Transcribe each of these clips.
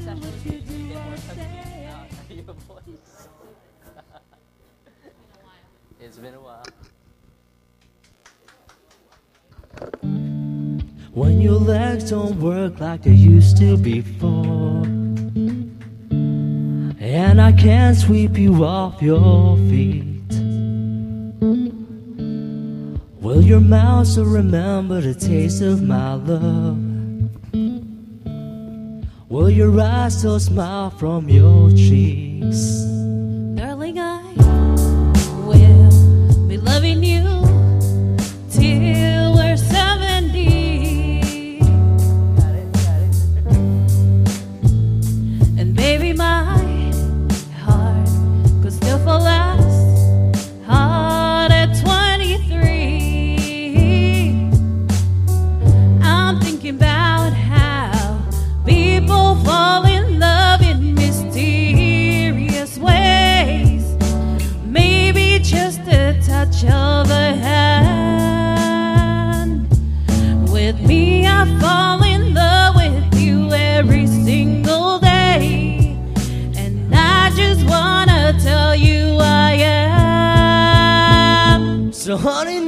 actually get more touchy out of your voice. It's been a while. When your legs don't work like they used to before, and I can't sweep you off your feet, will your mouth still remember the taste of my love? Will your eyes still smile from your cheeks? Darling, I will be loving you till we're 70. And baby, my heart could still fall last hard at 23. I'm thinking about how people fall in love in mysterious ways. Maybe just a touch of a hand. With me, I fall in love with you every single day. And I just wanna tell you I am. So honey,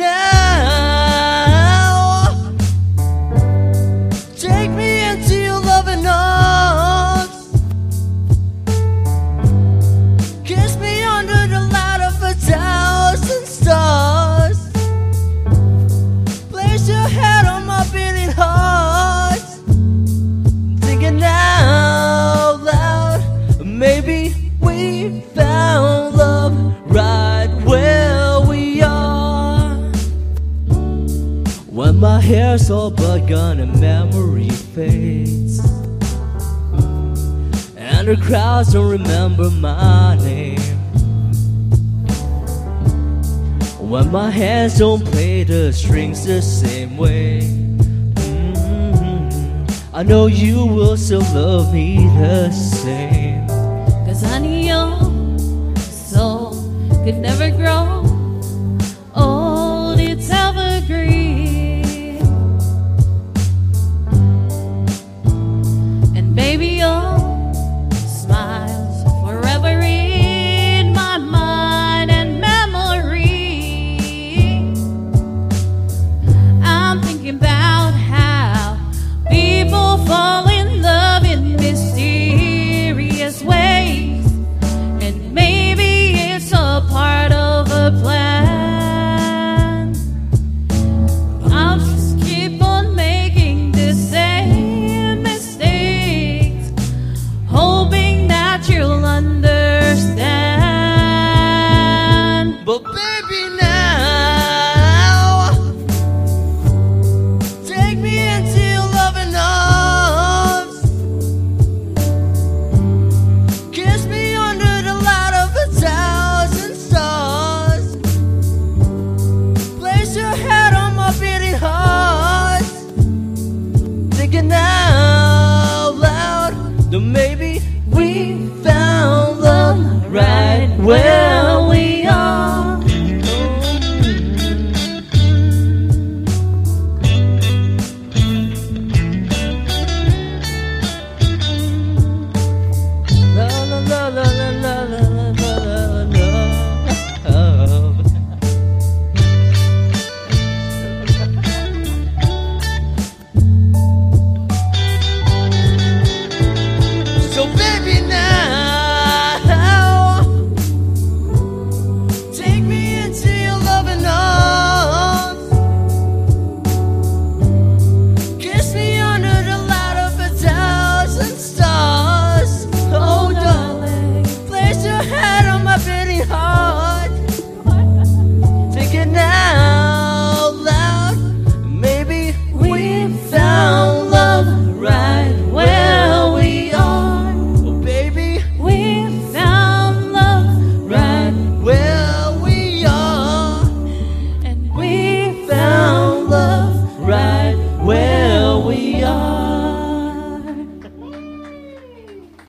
now take me into your loving arms. Kiss me under the light of 1,000 stars. Place your head on my beating heart. Thinking out loud, maybe we found love right where we are. When my hair's all but gone and memory fades, and the crowds don't remember my name. When my hands don't play the strings the same way, I know you will still love me the same. Cause honey, your soul could never grow old, it's evergreen. And baby, your smile's forever in my mind and memory. I'm thinking about how people fall in love in mysterious ways. And maybe it's a part of a plan. I'll just keep on making the same mistakes, hoping that you'll understand. But baby,